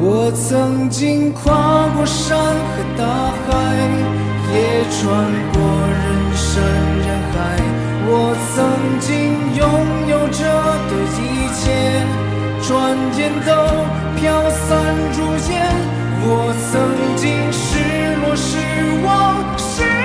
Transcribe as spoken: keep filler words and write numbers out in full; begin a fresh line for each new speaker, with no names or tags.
我曾经跨过山和大海，也穿过人山人海。我曾经拥有着的一切，转眼都飘散如烟。我曾经失落失望失